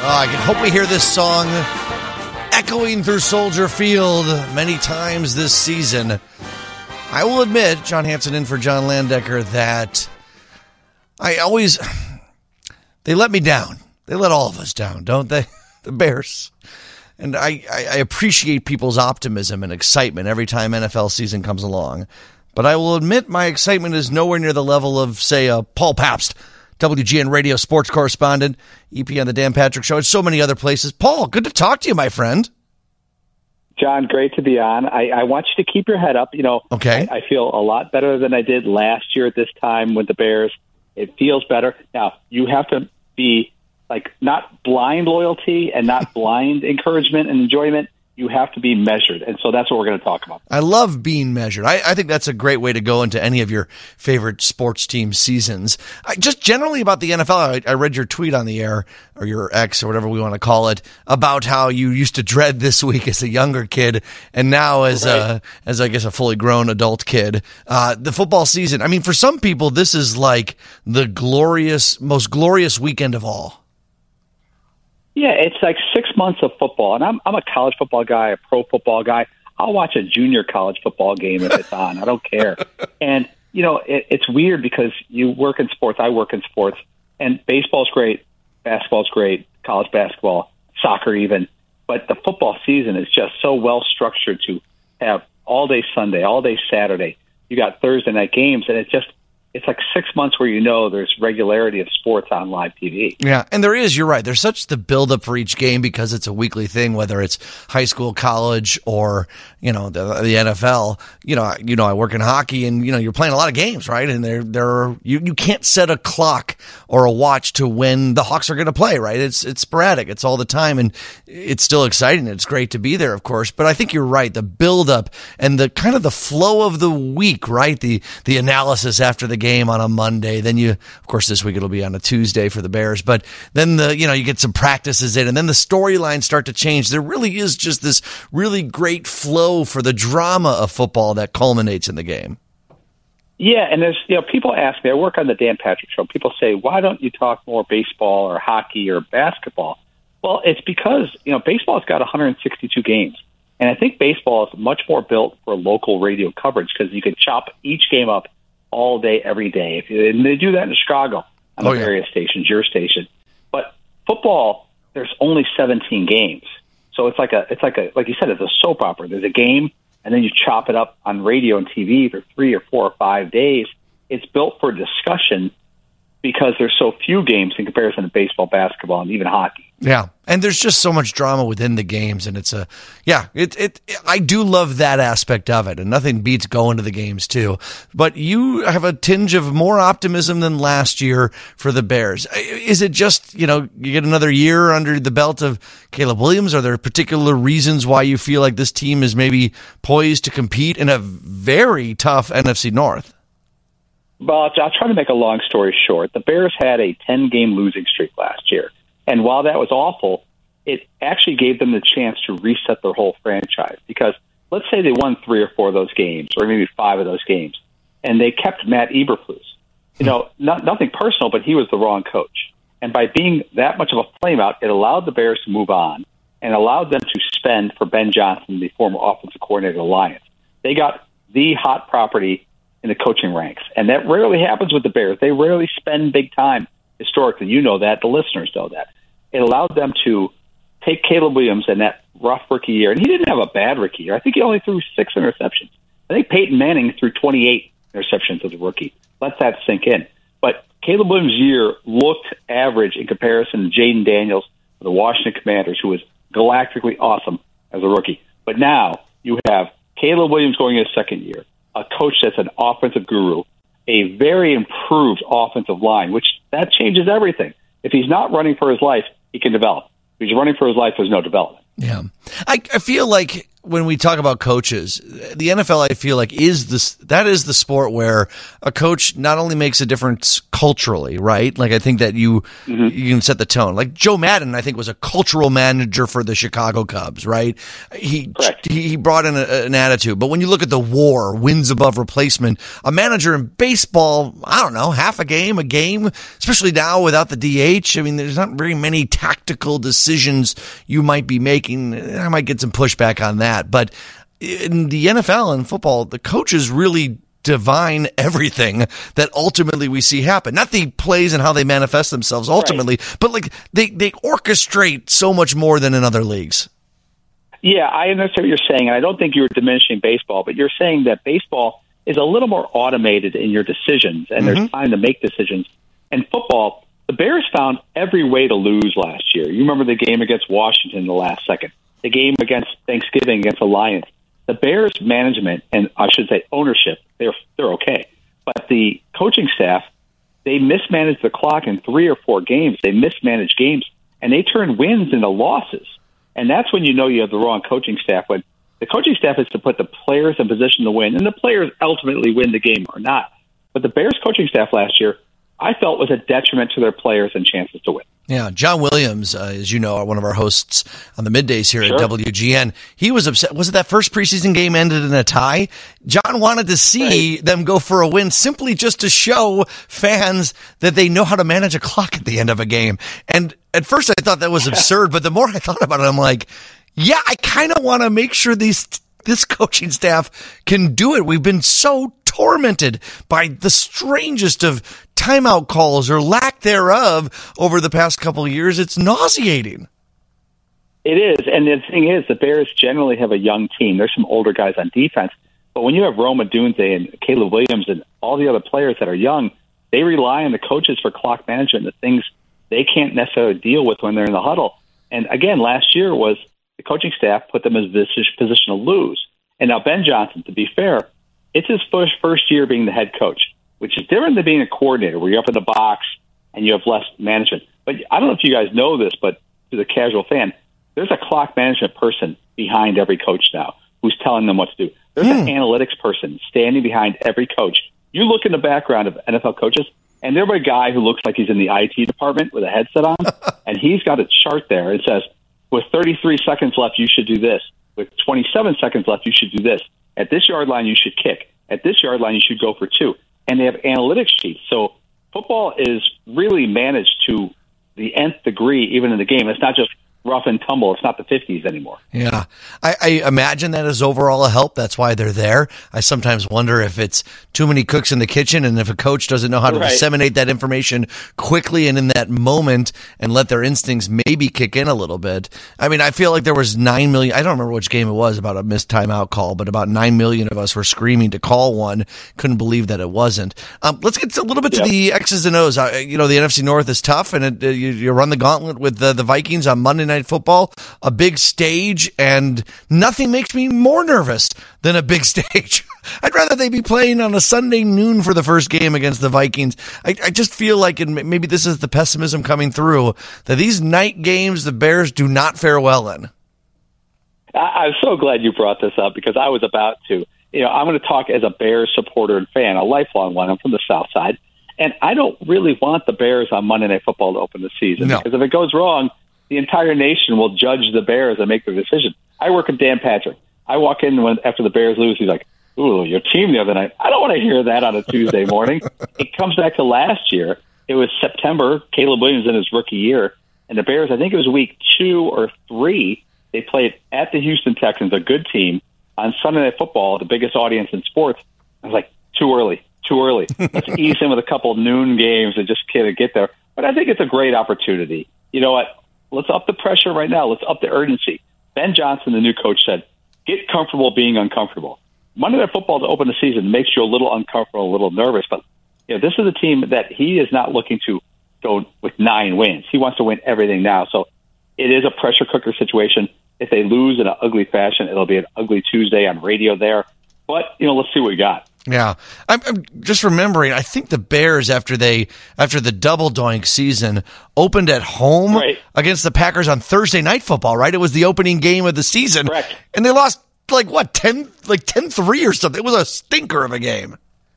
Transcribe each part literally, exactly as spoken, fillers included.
Oh, I can hope we hear this song echoing through Soldier Field many times this season. I will admit, John Hanson in for John Landecker, that I always, they let me down. They let all of us down, don't they? The Bears. And I, I, I appreciate people's optimism and excitement every time N F L season comes along. But I will admit my excitement is nowhere near the level of, say, uh, Paul Pabst, W G N Radio sports correspondent, E P on the Dan Patrick Show, and so many other places. Paul, good to talk to you, my friend. John, great to be on. I, I want you to keep your head up. You know, okay. I, I feel a lot better than I did last year at this time with the Bears. It feels better. Now, you have to be like not blind loyalty and not blind encouragement and enjoyment. You have to be measured. And so that's what we're going to talk about. I love being measured. I, I think that's a great way to go into any of your favorite sports team seasons. I, just generally about the N F L, I, I read your tweet on the air, or your X, or whatever we want to call it, about how you used to dread this week as a younger kid, and now as right. a, as I guess a fully grown adult kid. Uh, the football season, I mean, for some people, this is like the glorious, most glorious weekend of all. Yeah, it's like six months of football, and I'm I'm a college football guy, a pro football guy. I'll watch a junior college football game if it's on. I don't care. And, you know, it, it's weird because you work in sports. I work in sports, and baseball's great, basketball's great, college basketball, soccer even. But the football season is just so well structured to have all day Sunday, all day Saturday. You got Thursday night games, and it's just it's like six months where you know there's regularity of sports on live T V. Yeah, and there is, you're right. There's such the buildup for each game because it's a weekly thing, whether it's high school, college, or, you know, the, the N F L. You know, you know, I work in hockey, and, you know, you're playing a lot of games, right? And there, there are, you, you can't set a clock or a watch to when the Hawks are going to play, right? It's it's sporadic. It's all the time, and it's still exciting. It's great to be there, of course. But I think you're right. The buildup and the kind of the flow of the week, right? The the analysis after the game on a Monday. Then you, of course, this week it'll be on a Tuesday for the Bears. But then the, you know, you get some practices in, and then the storylines start to change. There really is just this really great flow for the drama of football that culminates in the game. Yeah, and there's, you know, people ask me, I work on the Dan Patrick Show. People say, why don't you talk more baseball or hockey or basketball? Well, it's because, you know, baseball's got one hundred sixty-two games. And I think baseball is much more built for local radio coverage because you can chop each game up all day, every day. If you, and they do that in Chicago on oh, the yeah. various stations, your station. But football, there's only seventeen games. So it's like a, it's like a, like you said, it's a soap opera. There's a game, and then you chop it up on radio and T V for three or four or five days. It's built for discussion because there's so few games in comparison to baseball, basketball, and even hockey. Yeah, and there's just so much drama within the games, and it's a yeah. It it I do love that aspect of it, and nothing beats going to the games too. But you have a tinge of more optimism than last year for the Bears. Is it just, you know, you get another year under the belt of Caleb Williams? Are there particular reasons why you feel like this team is maybe poised to compete in a very tough N F C North? Well, I'll try to make a long story short. The Bears had a ten-game losing streak last year. And while that was awful, it actually gave them the chance to reset their whole franchise. Because let's say they won three or four of those games, or maybe five of those games, and they kept Matt Eberflus. You know, not, nothing personal, but he was the wrong coach. And by being that much of a flameout, it allowed the Bears to move on and allowed them to spend for Ben Johnson, the former offensive coordinator of the Lions. They got the hot property in the coaching ranks. And that rarely happens with the Bears. They rarely spend big time historically. You know that. The listeners know that. It allowed them to take Caleb Williams in that rough rookie year. And he didn't have a bad rookie year. I think he only threw six interceptions. I think Peyton Manning threw twenty-eight interceptions as a rookie. Let that sink in. But Caleb Williams' year looked average in comparison to Jaden Daniels of the Washington Commanders, who was galactically awesome as a rookie. But now you have Caleb Williams going in his second year, a coach that's an offensive guru, a very improved offensive line, which that changes everything. If he's not running for his life, he can develop. If he's running for his life, there's no development. Yeah. I, I feel like when we talk about coaches, the N F L, I feel like, is this, that is the sport where a coach not only makes a difference culturally, right? Like, I think that you, mm-hmm. you can set the tone. Like, Joe Madden, I think, was a cultural manager for the Chicago Cubs, right? He, Correct. he brought in a, an attitude. But when you look at the WAR, wins above replacement, a manager in baseball, I don't know, half a game, a game, especially now without the D H. I mean, there's not very many tactical decisions you might be making. I might get some pushback on that. But in the N F L and football, the coaches really divine everything that ultimately we see happen. Not the plays and how they manifest themselves ultimately, right. but like they, they orchestrate so much more than in other leagues. Yeah, I understand what you're saying, and I don't think you were diminishing baseball, but you're saying that baseball is a little more automated in your decisions, and mm-hmm. there's time to make decisions. And football, the Bears found every way to lose last year. You remember the game against Washington in the last second. The game against Thanksgiving against the Lions. The Bears management, and I should say ownership, they're they're okay. But the coaching staff, they mismanaged the clock in three or four games. They mismanaged games, and they turned wins into losses. And that's when you know you have the wrong coaching staff. When the coaching staff is to put the players in position to win, and the players ultimately win the game or not. But the Bears coaching staff last year, I felt, was a detriment to their players and chances to win. Yeah, John Williams, uh, as you know, one of our hosts on the middays here sure. at W G N, he was upset. Was it that first preseason game ended in a tie? John wanted to see right. them go for a win simply just to show fans that they know how to manage a clock at the end of a game. And at first I thought that was absurd, but the more I thought about it, I'm like, yeah, I kind of want to make sure these this coaching staff can do it. We've been so tormented by the strangest of timeout calls or lack thereof over the past couple of years. It's nauseating. It is. And the thing is, the Bears generally have a young team. There's some older guys on defense. But when you have Rome Odunze and Caleb Williams and all the other players that are young, they rely on the coaches for clock management, the things they can't necessarily deal with when they're in the huddle. And again, last year was the coaching staff put them in this position to lose. And now Ben Johnson, to be fair, it's his first, first year being the head coach, which is different than being a coordinator where you're up in the box and you have less management. But I don't know if you guys know this, but to the casual fan, there's a clock management person behind every coach now who's telling them what to do. There's hmm. an analytics person standing behind every coach. You look in the background of N F L coaches, and there's a guy who looks like he's in the I T department with a headset on, and he's got a chart there. It says, with thirty-three seconds left, you should do this. With twenty-seven seconds left, you should do this. At this yard line, you should kick. At this yard line, you should go for two. And they have analytics sheets. So football is really managed to the nth degree, even in the game. It's not just rough and tumble. It's not the fifties anymore. Yeah. I, I imagine that is overall a help. That's why they're there. I sometimes wonder if it's too many cooks in the kitchen and if a coach doesn't know how to right. disseminate that information quickly and in that moment and let their instincts maybe kick in a little bit. I mean, I feel like there was nine million, I don't remember which game it was about a missed timeout call, but about nine million of us were screaming to call one. Couldn't believe that it wasn't. Um, let's get a little bit to yep. the X's and O's. Uh, you know, the N F C North is tough, and it, uh, you, you run the gauntlet with the, the Vikings on Monday Night Football, a big stage, and nothing makes me more nervous than a big stage. I'd rather they be playing on a Sunday noon for the first game against the Vikings. I, I just feel like, and maybe this is the pessimism coming through, that these night games the Bears do not fare well in. I, I'm so glad you brought this up because I was about to. You know, I'm going to talk as a Bears supporter and fan, a lifelong one. I'm from the South Side, and I don't really want the Bears on Monday Night Football to open the season no. because if it goes wrong, the entire nation will judge the Bears and make their decision. I work with Dan Patrick. I walk in when after the Bears lose, he's like, ooh, your team the other night. I don't want to hear that on a Tuesday morning. It comes back to last year. It was September. Caleb Williams in his rookie year. And the Bears, I think it was week two or three, they played at the Houston Texans, a good team, on Sunday Night Football, the biggest audience in sports. I was like, too early, too early. Let's ease in with a couple noon games and just kind of get there. But I think it's a great opportunity. You know what? Let's up the pressure right now. Let's up the urgency. Ben Johnson, the new coach, said, get comfortable being uncomfortable. Monday Night Football to open the season makes you a little uncomfortable, a little nervous. But you know, this is a team that he is not looking to go with nine wins. He wants to win everything now. So it is a pressure cooker situation. If they lose in an ugly fashion, it'll be an ugly Tuesday on radio there. But, you know, let's see what we got. Yeah, I'm, I'm just remembering. I think the Bears, after they after the double doink season, opened at home right. against the Packers on Thursday Night Football. Right, it was the opening game of the season, correct, and they lost like what ten like ten three or something. It was a stinker of a game.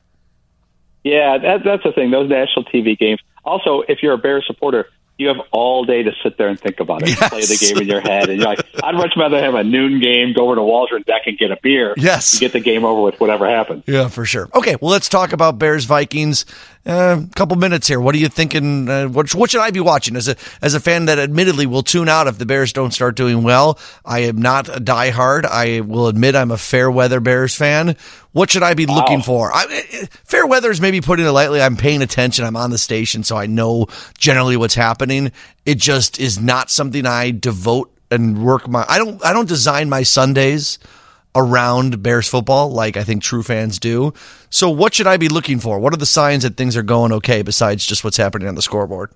Yeah, that, that's the thing. Those national T V games. Also, if you're a Bears supporter, you have all day to sit there and think about it. Yes. Play the game in your head. And you're like, I'd much rather have a noon game, go over to Waldron Deck and get a beer. Yes. And get the game over with, whatever happens. Yeah, for sure. Okay, well, let's talk about Bears-Vikings. A uh, couple minutes here. What are you thinking? Uh, what, what should I be watching? As a as a fan that admittedly will tune out if the Bears don't start doing well, I am not a diehard. I will admit I'm a fair weather Bears fan. What should I be wow. looking for? I, fair weather is maybe putting it lightly. I'm paying attention. I'm on the station, so I know generally what's happening. It just is not something I devote and work my. I don't. I don't design my Sundays around Bears football like I think true fans do. So what should I be looking for? What are the signs that things are going okay besides just what's happening on the scoreboard?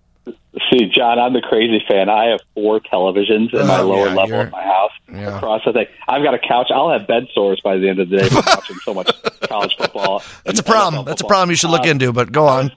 See, John, I'm the crazy fan. I have four televisions in my oh, lower yeah, level of my house yeah. across the thing. I've got a couch. I'll have bed sores by the end of the day from watching so much college football. That's a problem. That's a problem you should look uh, into, but go on.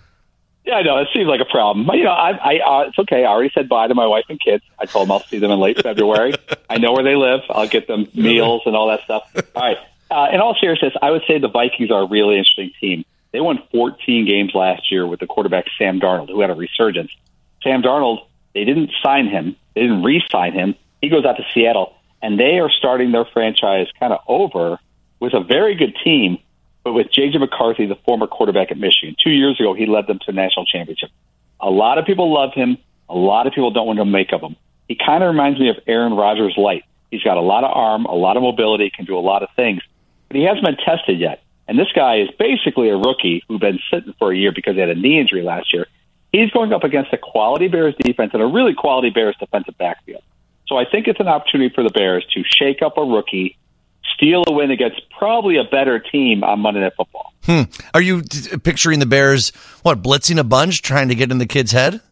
Yeah, I know. It seems like a problem. But, you know, I, I, uh, it's okay. I already said bye to my wife and kids. I told them I'll see them in late February. I know where they live. I'll get them meals and all that stuff. All right. Uh, in all seriousness, I would say the Vikings are a really interesting team. They won fourteen games last year with the quarterback Sam Darnold, who had a resurgence. Sam Darnold, they didn't sign him. They didn't re-sign him. He goes out to Seattle, and they are starting their franchise kind of over with a very good team, but with J J McCarthy, the former quarterback at Michigan. Two years ago, he led them to a national championship. A lot of people love him. A lot of people don't want to make of him. He kind of reminds me of Aaron Rodgers light. He's got a lot of arm, a lot of mobility, can do a lot of things, but he hasn't been tested yet. And this guy is basically a rookie who's been sitting for a year because he had a knee injury last year. He's going up against a quality Bears defense and a really quality Bears defensive backfield. So I think it's an opportunity for the Bears to shake up a rookie, steal a win against probably a better team on Monday Night Football. Hmm. Are you t- picturing the Bears, what, blitzing a bunch, trying to get in the kid's head?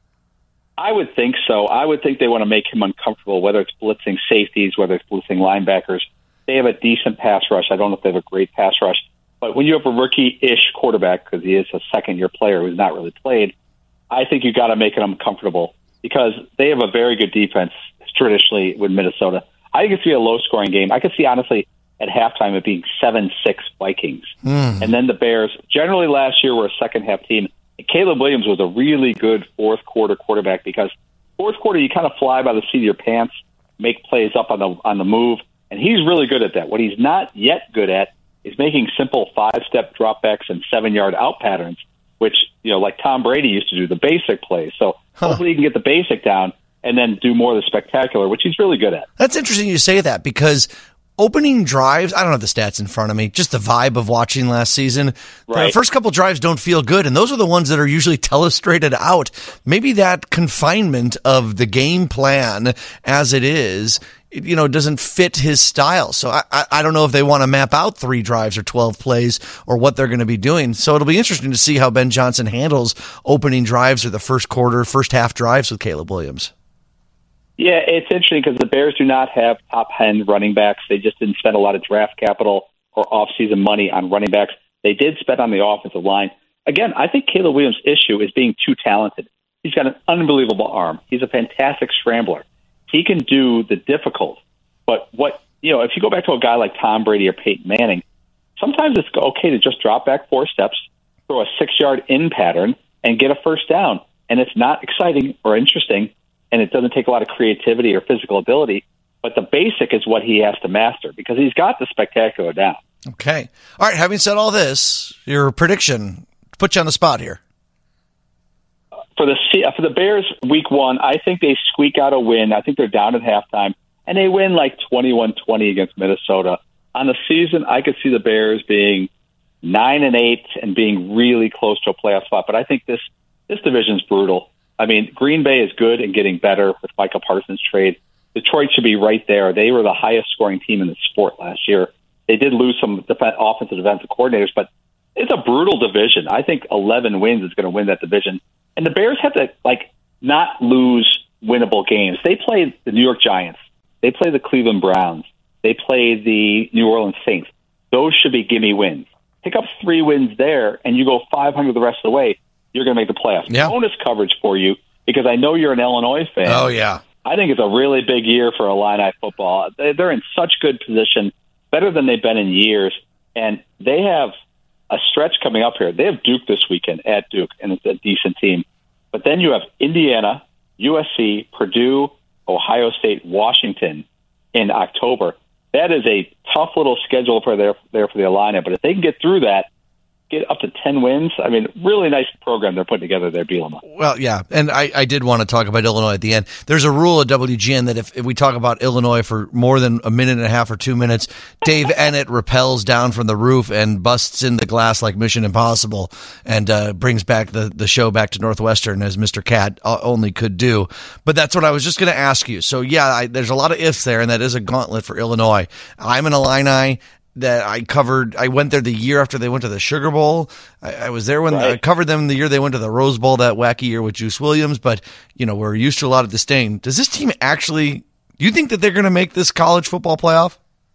I would think so. I would think they want to make him uncomfortable, whether it's blitzing safeties, whether it's blitzing linebackers. They have a decent pass rush. I don't know if they have a great pass rush. But when you have a rookie-ish quarterback, because he is a second-year player who's not really played, I think you got to make it uncomfortable because they have a very good defense traditionally with Minnesota. I think it's going to be a low-scoring game. I could see, honestly, at halftime it being seven six Vikings. Mm. And then the Bears, generally last year, were a second-half team. And Caleb Williams was a really good fourth-quarter quarterback because fourth quarter, you kind of fly by the seat of your pants, make plays up on the on the move, and he's really good at that. What he's not yet good at is making simple five-step dropbacks and seven-yard out patterns, which, you know, like Tom Brady used to do, the basic plays. So huh. hopefully he can get the basic down and then do more of the spectacular, which he's really good at. That's interesting you say that because opening drives, I don't have the stats in front of me, just the vibe of watching last season. Right. The first couple drives don't feel good, and those are the ones that are usually telestrated out. Maybe that confinement of the game plan as it is, you know, doesn't fit his style. So I, I, I don't know if they want to map out three drives or twelve plays or what they're going to be doing. So it'll be interesting to see how Ben Johnson handles opening drives or the first quarter, first half drives with Caleb Williams. Yeah, it's interesting because the Bears do not have top-end running backs. They just didn't spend a lot of draft capital or off-season money on running backs. They did spend on the offensive line. Again, I think Caleb Williams' issue is being too talented. He's got an unbelievable arm. He's a fantastic scrambler. He can do the difficult. But what, you know, if you go back to a guy like Tom Brady or Peyton Manning, sometimes it's okay to just drop back four steps, throw a six-yard in pattern, and get a first down. And it's not exciting or interesting, and it doesn't take a lot of creativity or physical ability, but the basic is what he has to master because he's got the spectacular down. Okay. All right, having said all this, your prediction, put you on the spot here. For the for the Bears, week one, I think they squeak out a win. I think they're down at halftime, and they win like twenty-one twenty against Minnesota. On the season, I could see the Bears being nine and eight and being really close to a playoff spot, but I think this, this division's brutal. I mean, Green Bay is good and getting better with Micah Parsons' trade. Detroit should be right there. They were the highest scoring team in the sport last year. They did lose some defense, offensive defensive coordinators, but it's a brutal division. I think eleven wins is going to win that division. And the Bears have to, like, not lose winnable games. They play the New York Giants. They play the Cleveland Browns. They play the New Orleans Saints. Those should be gimme wins. Pick up three wins there, and you go five hundred the rest of the way. You're going to make the playoffs. Yeah. Bonus coverage for you because I know you're an Illinois fan. Oh, yeah. I think it's a really big year for Illini football. They're in such good position, better than they've been in years, and they have a stretch coming up here. They have Duke this weekend at Duke, and it's a decent team. But then you have Indiana, U S C, Purdue, Ohio State, Washington in October. That is a tough little schedule for there, there for the Illini, but if they can get through that, get up to ten wins. I mean, really nice program they're putting together there, Bielema. Well, yeah, and I, I did want to talk about Illinois at the end. There's a rule at W G N that if, if we talk about Illinois for more than a minute and a half or two minutes, Dave Ennett rappels down from the roof and busts in the glass like Mission Impossible and uh, brings back the, the show back to Northwestern as Mister Cat only could do. But that's what I was just going to ask you. So, yeah, I, there's a lot of ifs there, and that is a gauntlet for Illinois. I'm an Illini that I covered. I went there the year after they went to the Sugar Bowl. I, I was there when right. I covered them the year they went to the Rose Bowl, that wacky year with Juice Williams. But, you know, we're used to a lot of disdain. Does this team actually, do you think that they're going to make this college football playoff?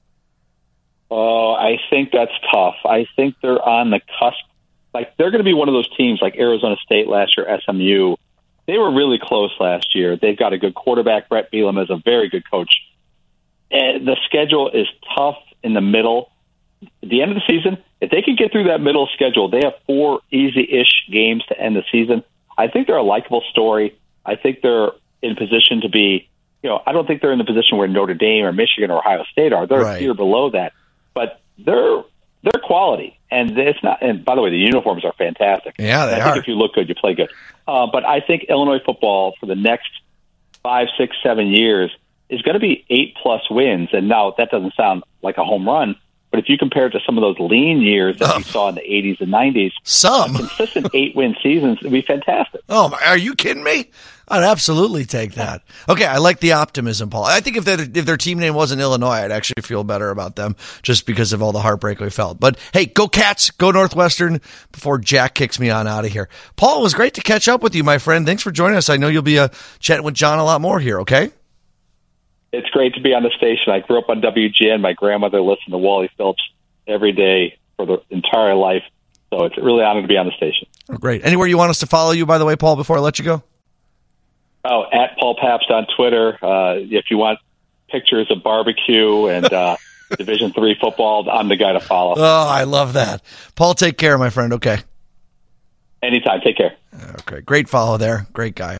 Oh, I think that's tough. I think they're on the cusp. Like, they're going to be one of those teams like Arizona State last year, S M U. They were really close last year. They've got a good quarterback. Brett Bielema is a very good coach. And the schedule is tough in the middle. At the end of the season, if they can get through that middle schedule, they have four easy-ish games to end the season. I think they're a likable story. I think they're in position to be, you know, I don't think they're in the position where Notre Dame or Michigan or Ohio State are. They're right. a tier below that. But they're they're quality. And it's not. And by the way, the uniforms are fantastic. Yeah, they I are. think if you look good, you play good. Uh, but I think Illinois football for the next five, six, seven years is going to be eight-plus wins. And now that doesn't sound like a home run, but if you compare it to some of those lean years that oh. we saw in the eighties and nineties, some consistent eight-win seasons would be fantastic. Oh, are you kidding me? I'd absolutely take that. Okay, I like the optimism, Paul. I think if their if their team name wasn't Illinois, I'd actually feel better about them just because of all the heartbreak we felt. But hey, go Cats, go Northwestern before Jack kicks me on out of here. Paul, it was great to catch up with you, my friend. Thanks for joining us. I know you'll be uh, chatting with John a lot more here, okay? It's great to be on the station. I grew up on W G N. My grandmother listened to Wally Phillips every day for the entire life. So it's really an honor to be on the station. Oh, great. Anywhere you want us to follow you, by the way, Paul, before I let you go? Oh, at Paul Pabst on Twitter. Uh, if you want pictures of barbecue and uh, Division three football, I'm the guy to follow. Oh, I love that. Paul, take care, my friend. Okay. Anytime. Take care. Okay. Great follow there. Great guy.